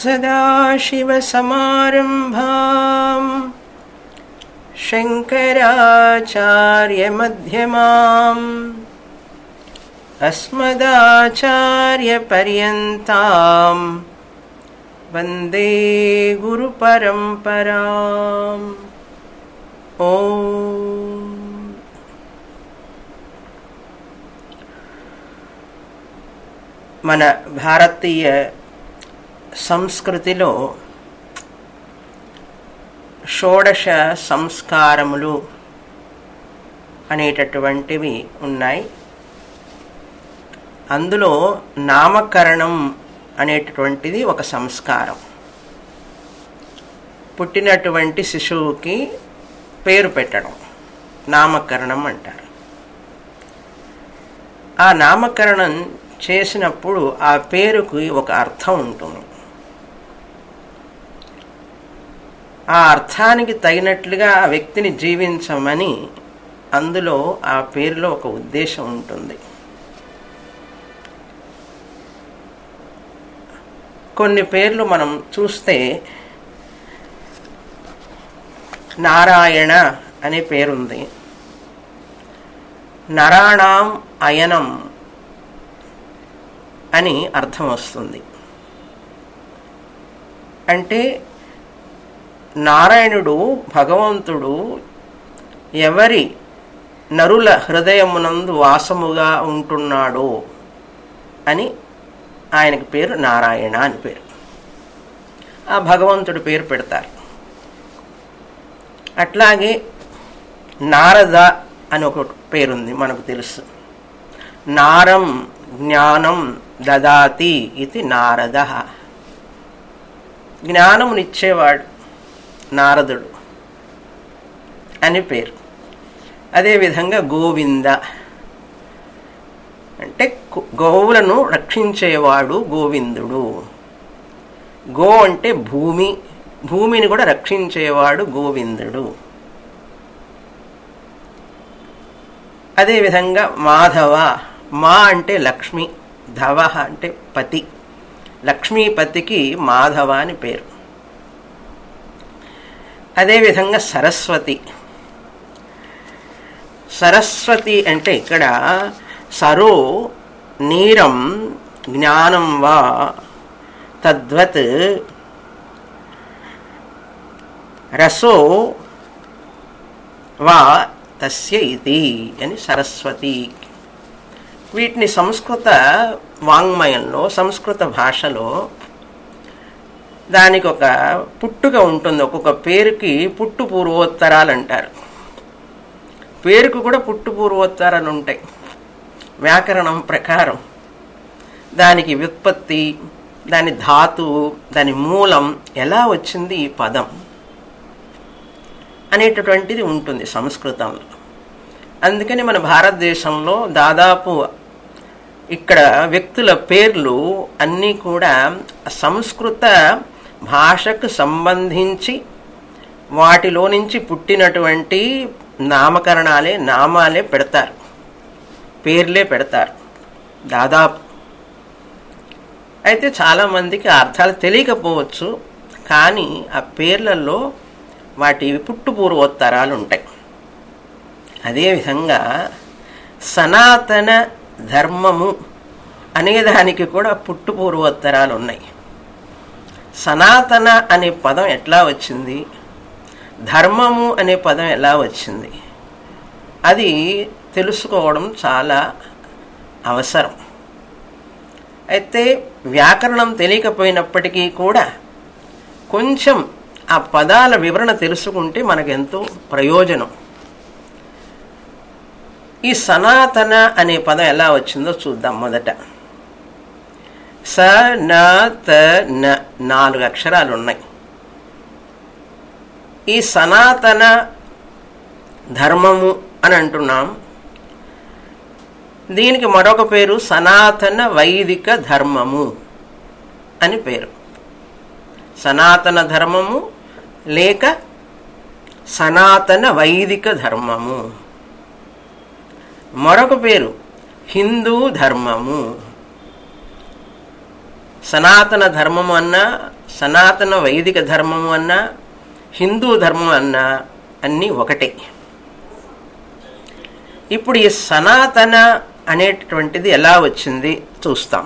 सदाशिवसमारम्भाम् शङ्कराचार्यमध्यमाम् अस्मदाचार्यपर्यन्ताम् वन्दे गुरुपरम्पराम्। ఓం. మన భారతీయ సంస్కృతిలో షోడశ సంస్కారములు అనేటటువంటివి ఉన్నాయి. అందులో నామకరణం అనేటటువంటిది ఒక సంస్కారం. పుట్టినటువంటి శిశువుకి పేరు పెట్టడం నామకరణం అంటారు. ఆ నామకరణం చేసినప్పుడు ఆ పేరుకి ఒక అర్థం ఉంటుంది. ఆ అర్థానికి తగినట్లుగా ఆ వ్యక్తిని జీవించమని అందులో ఆ పేరులో ఒక ఉద్దేశం ఉంటుంది. కొన్ని పేర్లు మనం చూస్తే నారాయణ అనే పేరుంది. నరాణం అయనం అని అర్థం వస్తుంది. అంటే నారాయణుడు భగవంతుడు ఎవరి నరుల హృదయమునందు వాసముగా ఉంటున్నాడో అని ఆయనకి పేరు నారాయణ అని పేరు. ఆ భగవంతుడి పేరు పెడతారు. అట్లాగే నారద అని ఒక పేరుంది, మనకు తెలుసు. నారం జ్ఞానం దదాతి ఇది నారద. జ్ఞానమునిచ్చేవాడు నారదుడు అని పేరు. అదేవిధంగా గోవింద అంటే గోవులను రక్షించేవాడు గోవిందుడు. గో అంటే భూమి, భూమిని కూడా రక్షించేవాడు గోవిందుడు. అదేవిధంగా మాధవ, మా అంటే లక్ష్మి, ధవ అంటే పతి, లక్ష్మీపతికి మాధవ అని పేరు. అదేవిధంగా సరస్వతి. సరస్వతి అంటే ఇక్కడ సరో నీరం జ్ఞానం వా తద్వత్ రసో వా తస్య ఇతి అని సరస్వతి. వీటిని సంస్కృత వాంగ్మయంలో, సంస్కృత భాషలో దానికి ఒక పుట్టుక ఉంటుంది. ఒక్కొక్క పేరుకి పుట్టు పూర్వోత్తరాలు అంటారు. పేరుకు కూడా పుట్టు పూర్వోత్తరాలు ఉంటాయి. వ్యాకరణం ప్రకారం దానికి వ్యుత్పత్తి, దాని ధాతువు, దాని మూలం, ఎలా వచ్చింది ఈ పదం అనేటటువంటిది ఉంటుంది సంస్కృతంలో. అందుకని మన భారతదేశంలో దాదాపు ఇక్కడ వ్యక్తుల పేర్లు అన్నీ కూడా సంస్కృత భాషకు సంబంధించి వాటిలో నుంచి పుట్టినటువంటి నామకరణాలే, నామాలే పెడతారు, పేర్లే పెడతారు దాదాపు. అయితే చాలామందికి అర్థాలు తెలియకపోవచ్చు, కానీ ఆ పేర్లలో వాటి పుట్టు పూర్వోత్తరాలు ఉంటాయి. అదేవిధంగా సనాతన ధర్మము అనేదానికి కూడా పుట్టు పూర్వోత్తరాలు ఉన్నాయి. సనాతన అనే పదం ఎట్లా వచ్చింది, ధర్మము అనే పదం ఎలా వచ్చింది, అది తెలుసుకోవడం చాలా అవసరం. అయితే వ్యాకరణం తెలియకపోయినప్పటికీ కూడా కొంచెం ఆ పదాల వివరణ తెలుసుకుంటే మనకెంతో ప్రయోజనం. ఈ సనాతన అనే పదం ఎలా వచ్చిందో చూద్దాం. మొదట స న త న 4 అక్షరాలు ఉన్నాయి. ఈ సనాతన ధర్మము అని అంటున్నాం. దీనికి మరొక పేరు సనాతన వైదిక ధర్మము అని పేరు. సనాతన ధర్మము లేక సనాతన వైదిక ధర్మము. మరొక పేరు హిందూ ధర్మము. సనాతన ధర్మము అన్నా, సనాతన వైదిక ధర్మం అన్నా హిందూ ధర్మం అన్నా అన్నీ ఒకటే. ఇప్పుడు ఈ సనాతన అనేటటువంటిది ఎలా వచ్చింది చూస్తాం.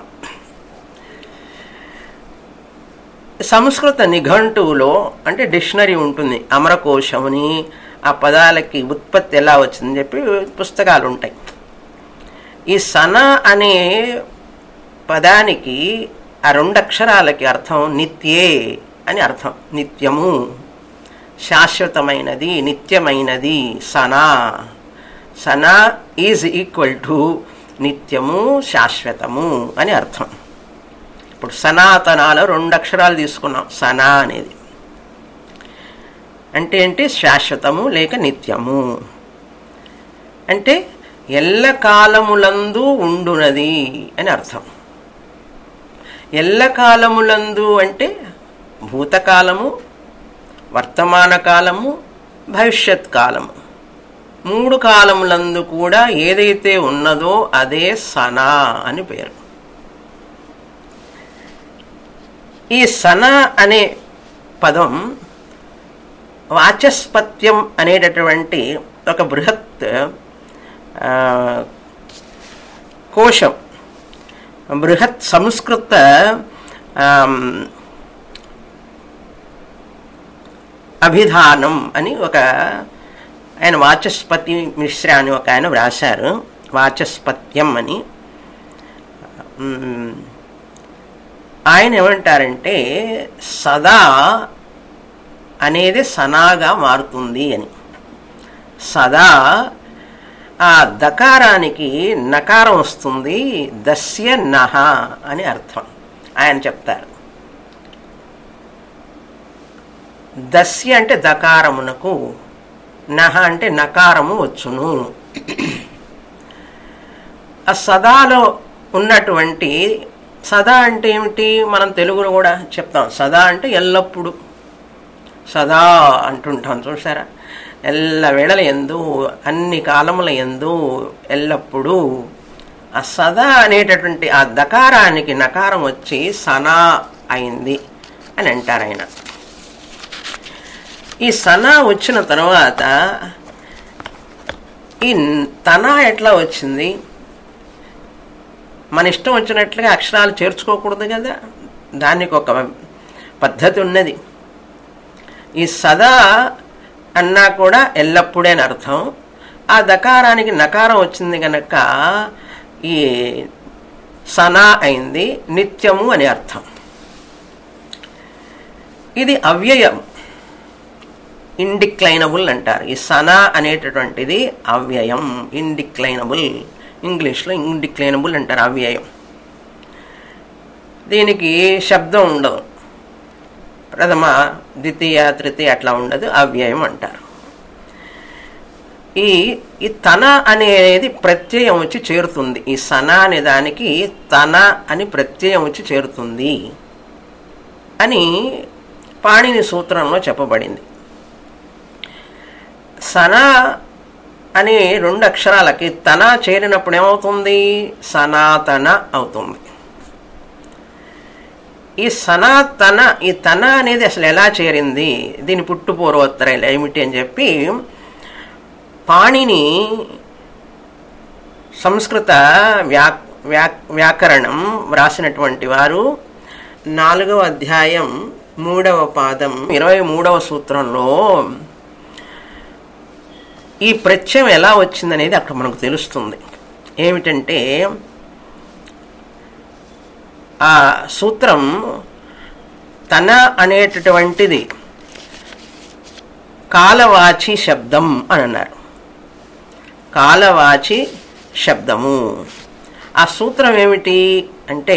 సంస్కృత నిఘంటువులో అంటే డిక్షనరీ ఉంటుంది, అమరకోశమని, ఆ పదాలకి ఉత్పత్తి ఎలా వచ్చిందని చెప్పి పుస్తకాలు ఉంటాయి. ఈ సన అనే పదానికి ఆ 2 అక్షరాలకి అర్థం నిత్యే అని అర్థం. నిత్యము, శాశ్వతమైనది, నిత్యమైనది. సనా సనా ఈజ్ ఈక్వల్ టు నిత్యము, శాశ్వతము అని అర్థం. ఇప్పుడు సనాతనాలో 2 అక్షరాలు తీసుకున్నాం. సనా అనేది అంటే ఏంటి? శాశ్వతము లేక నిత్యము. అంటే ఎల్లకాలములందు ఉండునది అని అర్థం. ఎల్లకాలములందు అంటే భూతకాలము, వర్తమాన కాలము, భవిష్యత్ కాలము, 3 కాలములందు కూడా ఏదైతే ఉన్నదో అదే సనా అని పేరు. ఈ సన అనే పదం వాచస్పత్యం అనేటటువంటి ఒక బృహత్ కోశం, బృహత్ సంస్కృత అభిధానం అని ఒక ఆయన వాచస్పతి మిశ్రా అని ఒక ఆయన వ్రాశారు. వాచస్పత్యం అని. ఆయన ఏమంటారంటే సదా అనేది సనాగా మారుతుంది అని. సదా ఆ దకారానికి నకారం వస్తుంది, దస్య నహ అని అర్థం ఆయన చెప్తారు. దస్య అంటే దకారమునకు, నహ అంటే నకారము వచ్చును. ఆ సదాలో ఉన్నటువంటి, సదా అంటే ఏమిటి మనం తెలుగులో కూడా చెప్తాం. సదా అంటే ఎల్లప్పుడూ, సదా అంటుంటాం చూసారా. ఎల్లవేళల యందు, అన్ని కాలముల యందు, ఎల్లప్పుడూ. ఆ సదా అనేటటువంటి ఆ దకారానికి నకారం వచ్చి సనా అయింది అని అంటారు ఆయన. ఈ సనా వచ్చిన తర్వాత ఈ తనా ఎట్లా వచ్చింది? మన ఇష్టం వచ్చినట్లుగా అక్షరాలు చేర్చుకోకూడదు కదా, దానికి ఒక పద్ధతి ఉన్నది. ఈ సదా అన్నా కూడా ఎల్లప్పుడే అని అర్థం. ఆ దకారానికి నకారం వచ్చింది కనుక ఈ సనా అయింది, నిత్యము అని అర్థం. ఇది అవ్యయం, ఇండిక్లైనబుల్ అంటారు. ఈ సనా అనేటటువంటిది అవ్యయం, ఇండిక్లైనబుల్. ఇంగ్లీష్లో ఇండిక్లైనబుల్ అంటారు, అవ్యయం. దీనికి శబ్దం ఉండదు, ప్రథమ, ద్వితీయ, తృతీయ అట్లా ఉండదు, అవ్యయం అంటారు. ఈ తన అనేది ప్రత్యయం వచ్చి చేరుతుంది. ఈ సన అనే దానికి తన అని ప్రత్యయం వచ్చి చేరుతుంది అని పాణిని సూత్రంలో చెప్పబడింది. సన అనే 2 అక్షరాలకి తన చేరినప్పుడు ఏమవుతుంది? సనాతన అవుతుంది. ఈ సనాతన, ఈ తన అనేది అసలు ఎలా చేరింది, దీని పుట్టు పూర్వోత్తరాలు ఏమిటి అని చెప్పి పాణిని సంస్కృత వ్యాకరణం వ్రాసినటువంటి వారు 4వ అధ్యాయం 3వ పాదం 23వ సూత్రంలో ఈ ప్రత్యయం ఎలా వచ్చిందనేది అక్కడ మనకు తెలుస్తుంది. ఏమిటంటే ఆ సూత్రం తన అనేటటువంటిది కాలవాచి శబ్దం అని అన్నారు. కాలవాచి శబ్దము. ఆ సూత్రం ఏమిటి అంటే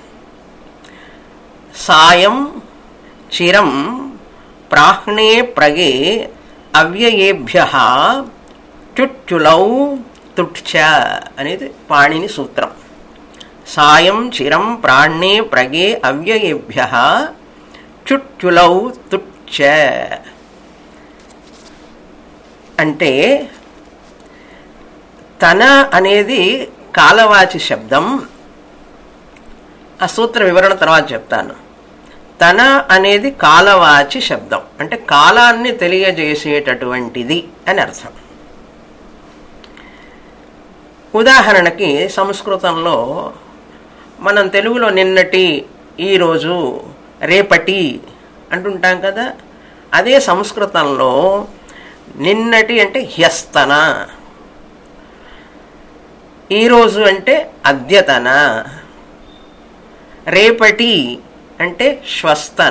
సాయం చిరం ప్రాహ్ణే ప్రగే అవ్యయేభ్యః టుట్యులౌ తుట్చ అనేది పాణిని సూత్రం. సాయం చిరం ప్రాణ్ణే ప్రగే అవ్యయేభ్యః చుట్యులౌ తుట్చ అంటే తన అనేది కాలవాచి శబ్దం. ఆ సూత్ర వివరణ తర్వాత చెప్తాను. తన అనేది కాలవాచి శబ్దం, అంటే కాలాన్ని తెలియజేసేటటువంటిది అని అర్థం. ఉదాహరణకి సంస్కృతంలో మనం తెలుగులో నిన్నటి, ఈరోజు, రేపటి అంటుంటాం కదా. అదే సంస్కృతంలో నిన్నటి అంటే హ్యస్తన, ఈరోజు అంటే అద్యతన, రేపటి అంటే శ్వస్తన.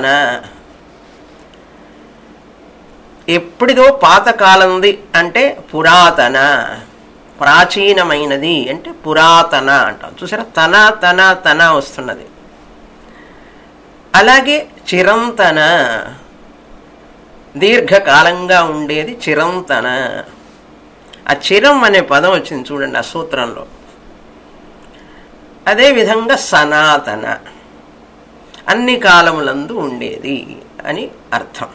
ఎప్పుడిదో పాతకాలంది అంటే పురాతన, ప్రాచీనమైనది అంటే పురాతన అంటాం. చూసారా, తన తన తన వస్తున్నది. అలాగే చిరంతన, దీర్ఘకాలంగా ఉండేది చిరంతన. ఆ చిరం అనే పదం వచ్చింది చూడండి ఆ సూత్రంలో. అదేవిధంగా సనాతన, అన్ని కాలములందు ఉండేది అని అర్థం.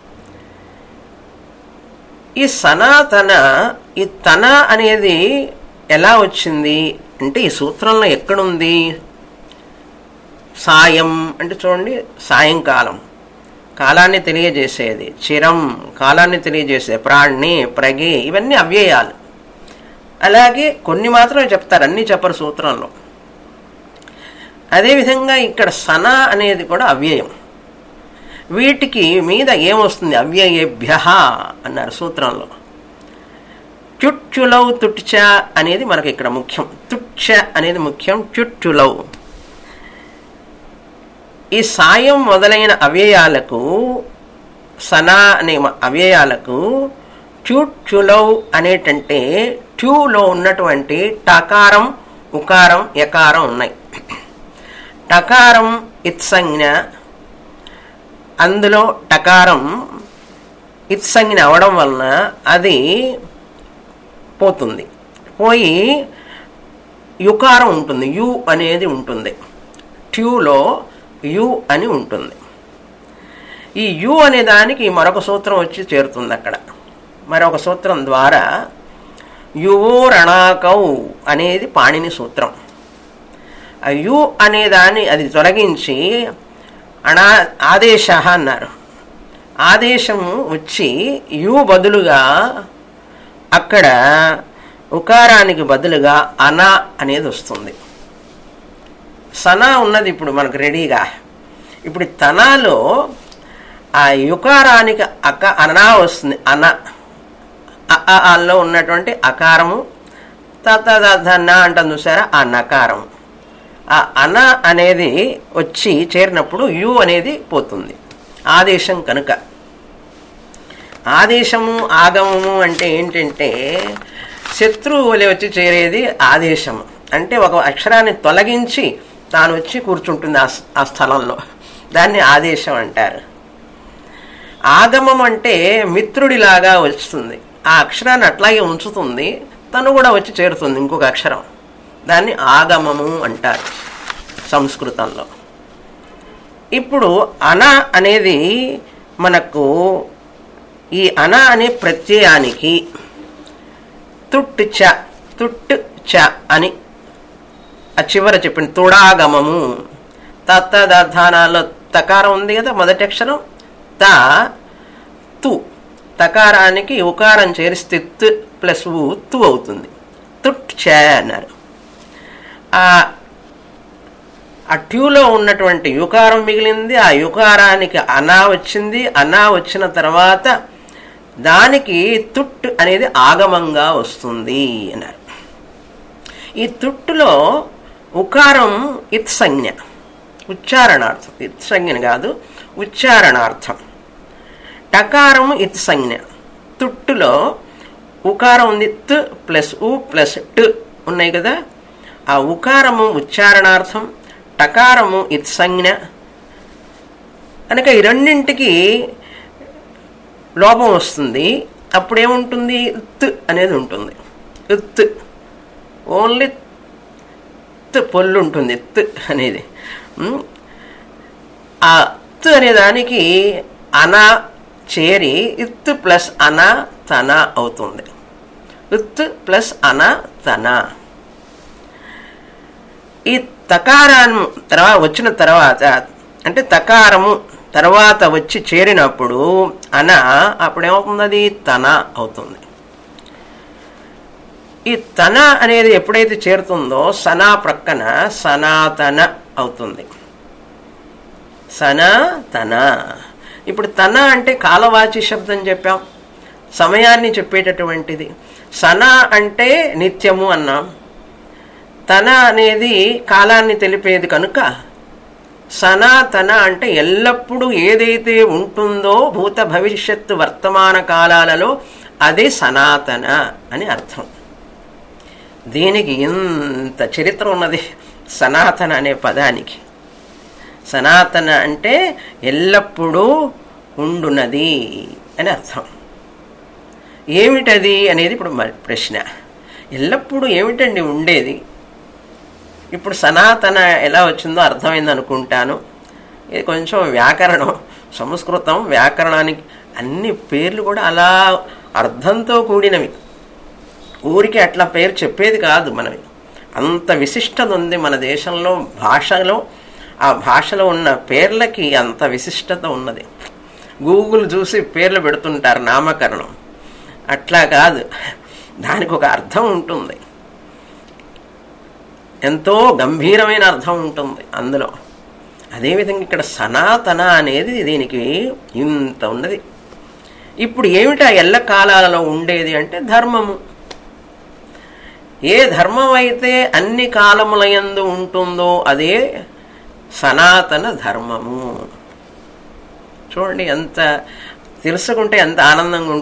ఈ సనాతన, ఈ తన అనేది ఎలా వచ్చింది అంటే ఈ సూత్రంలో ఎక్కడుంది? సాయం అంటే చూడండి, సాయంకాలం కాలాన్ని తెలియజేసేది. చిరం కాలాన్ని తెలియజేసే, ప్రాణి, ప్రగే ఇవన్నీ అవ్యయాలు. అలాగే కొన్ని మాత్రమే చెప్తారు, అన్నీ చెప్పరు సూత్రంలో. అదేవిధంగా ఇక్కడ సన అనేది కూడా అవ్యయం. వీటికి మీద ఏమొస్తుంది? అవ్యయేభ్య అన్నారు సూత్రంలో. చుట్టులౌ తుట్చ అనేది మనకి ఇక్కడ ముఖ్యం. తుట్చ అనేది ముఖ్యం, చుట్టులౌ. ఈ సాయం మొదలైన అవ్యయాలకు, సనా అనే అవ్యయాలకు చుట్టులౌ అనేటంటే ట్యూలో ఉన్నటువంటి టకారం, ఉకారం, యకారం ఉన్నాయి. టకారం ఇత్సంజ్ఞ, అందులో టకారం ఇత్సంజ్ఞ అవడం వలన అది పోతుంది. పోయి యుకారం ఉంటుంది, యు అనేది ఉంటుంది. ట్యూలో యు అని ఉంటుంది. ఈ యు అనే దానికి మరొక సూత్రం వచ్చి చేరుతుంది అక్కడ. మరొక సూత్రం ద్వారా యువో రణాకౌ అనేది పాణిని సూత్రం. ఆ యు అనే దాన్ని అది తొలగించి ఆదేశ అన్నారు. ఆదేశము వచ్చి యు బదులుగా అక్కడ ఉకారానికి బదులుగా అన అనేది వస్తుంది. సనా ఉన్నది ఇప్పుడు మనకు రెడీగా. ఇప్పుడు తనాలో ఆ యుకారానికి అనా వస్తుంది. అన అలో ఉన్నటువంటి అకారము తన అంటాం చూసారా, ఆ నకారం. ఆ అన అనేది వచ్చి చేరినప్పుడు యు అనేది పోతుంది, ఆదేశం కనుక. ఆదేశము ఆగమము అంటే ఏంటంటే శత్రువు వలె వచ్చి చేరేది ఆదేశము. అంటే ఒక అక్షరాన్ని తొలగించి తాను వచ్చి కూర్చుంటుంది ఆ స్థలంలో, దాన్ని ఆదేశం అంటారు. ఆగమం అంటే మిత్రుడిలాగా వస్తుంది, ఆ అక్షరాన్ని అట్లాగే ఉంచుతుంది, తను కూడా వచ్చి చేరుతుంది ఇంకొక అక్షరం, దాన్ని ఆగమము అంటారు సంస్కృతంలో. ఇప్పుడు అన అనేది మనకు ఈ అన అనే ప్రత్యయానికి తుట్టు చ అని ఆ చివర చెప్పిన తుడాగమము. తత్తదర్థానాల్లో తకారం ఉంది కదా, మొదటి అక్షరం త తు, తకారానికి ఉకారం చేరిస్తే తు ప్లస్ ఉ తు అవుతుంది. తుట్ చ అన్నారు. ఆ ట్యూలో ఉన్నటువంటి యుకారం మిగిలింది, ఆ యుకారానికి అనా వచ్చింది. అనా వచ్చిన తర్వాత దానికి తుట్ అనేది ఆగమంగా వస్తుంది అన్నారు. ఈ తుట్టులో ఉకారం ఇత్సంజ్ఞ, ఉచ్చారణార్థం. ఇత్సంజ్ఞ కాదు, ఉచ్చారణార్థం. టకారం ఇత్సంజ్ఞ. తుట్టులో ఉకారం ఉంది, త్ ప్లస్ ఉ ప్లస్ ట్ ఉన్నాయి కదా. ఆ ఉకారము ఉచ్చారణార్థం, టకారము ఇత్సంజ్ఞ. కనుక ఈ రెండింటికి లోపం వస్తుంది. అప్పుడేముంటుంది? త్ అనేది ఉంటుంది. త్ ఓన్లీ త్ పొల్లు ఉంటుంది, త్ అనేది. ఆ త్ అనే దానికి అన చేరి ఇత్ ప్లస్ అన తన అవుతుంది. ఇత్ ప్లస్ అన తన. ఈ తకారాన్ని వచ్చిన తర్వాత అంటే తకారము తర్వాత వచ్చి చేరినప్పుడు అప్పుడేమవుతుంది? అది తన అవుతుంది. ఈ తన అనేది ఎప్పుడైతే చేరుతుందో సనా ప్రక్కన సనాతన అవుతుంది. సనాతన. ఇప్పుడు తన అంటే కాలవాచి శబ్దం చెప్పాం, సమయాన్ని చెప్పేటటువంటిది. సన అంటే నిత్యము అన్నాం. తన అనేది కాలాన్ని తెలిపేది కనుక సనాతన అంటే ఎల్లప్పుడూ ఏదైతే ఉంటుందో భూత భవిష్యత్తు వర్తమాన కాలాలలో అదే సనాతన అని అర్థం. దీనికి ఇంత చరిత్ర ఉన్నది సనాతన అనే పదానికి. సనాతన అంటే ఎల్లప్పుడూ ఉండునది అని అర్థం. ఏమిటది అనేది ఇప్పుడు ప్రశ్న. ఎల్లప్పుడూ ఏమిటండి ఉండేది? ఇప్పుడు సనాతన ఎలా వచ్చిందో అర్థమైంది అనుకుంటాను. ఇది కొంచెం వ్యాకరణం, సంస్కృతం వ్యాకరణానికి అన్ని పేర్లు కూడా అలా అర్థంతో కూడినవి. ఊరికి అట్లా పేరు చెప్పేది కాదు మనవి. అంత విశిష్టత ఉంది మన దేశంలో. భాషలో ఆ భాషలో ఉన్న పేర్లకి అంత విశిష్టత ఉన్నది. గూగుల్ చూసి పేర్లు పెడుతుంటారు నామకరణం. అట్లా కాదు, దానికి ఒక అర్థం ఉంటుంది. ఎంతో గంభీరమైన అర్థం ఉంటుంది అందులో. అదేవిధంగా ఇక్కడ సనాతన అనేది దీనికి ఇంత ఉన్నది. ఇప్పుడు ఏమిటా ఎల్ల కాలాలలో ఉండేది అంటే ధర్మము. ఏ ధర్మం అయితే అన్ని కాలములయందు ఉంటుందో అదే సనాతన ధర్మము. చూడండి ఎంత తెలుసుకుంటే ఎంత ఆనందంగా ఉంటుంది.